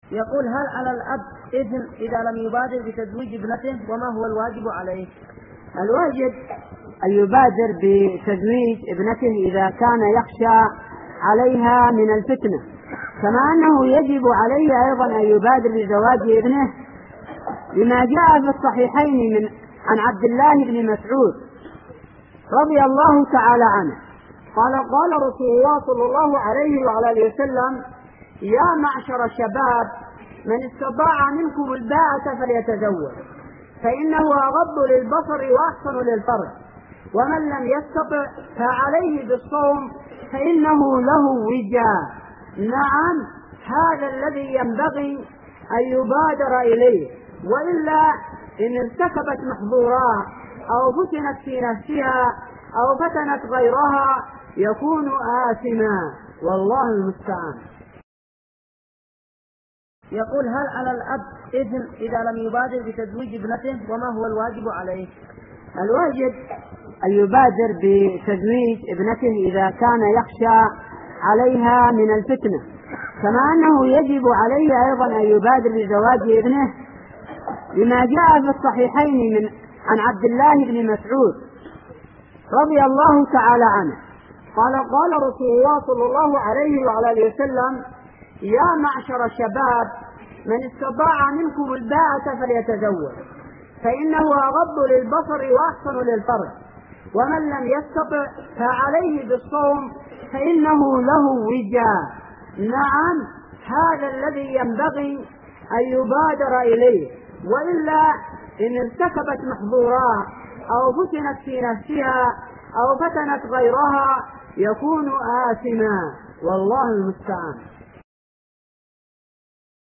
يقول: هل على الأب إثم إذا لم يبادر بتزويج ابنته؟ وما هو الواجب عليه؟ الواجب أن يبادر بتزويج ابنته إذا كان يخشى عليها من الفتنة، كما أنه يجب عليه أيضا أن يبادر بزواج ابنه، لما جاء في الصحيحين عن عبد الله بن مسعود رضي الله تعالى عنه قال رسول الله صلى الله عليه وعلى وسلم: يا معشر الشباب، من استطاع منكم الباءة فليتزوج، فإنه أغض للبصر وأحسن للفرج، ومن لم يستطع فعليه بالصوم فإنه له وجاء. نعم، هذا الذي ينبغي أن يبادر إليه، وإلا إن ارتكبت محظورات أو فتنت في نفسها أو فتنت غيرها يكون آثما، والله المستعان. يقول: هل على الأب إثم إذا لم يبادر بتزويج ابنته؟ وما هو الواجب عليه؟ الواجب أن يبادر بتزويج ابنته إذا كان يخشى عليها من الفتنة، كما أنه يجب عليه أيضا أن يبادر بزواج ابنه، لما جاء في الصحيحين عن عبد الله بن مسعود رضي الله تعالى عنه قال رسول الله صلى الله عليه وعلى وسلم: يا معشر الشباب، من استطاع منكم الباءة فليتزوج، فإنه أغض للبصر وأحسن للفرج، ومن لم يستطع فعليه بالصوم فإنه له وجاء. نعم، هذا الذي ينبغي أن يبادر إليه، وإلا إن ارتكبت محظورات أو فتنت في نفسها أو فتنت غيرها يكون آثما، والله المستعان.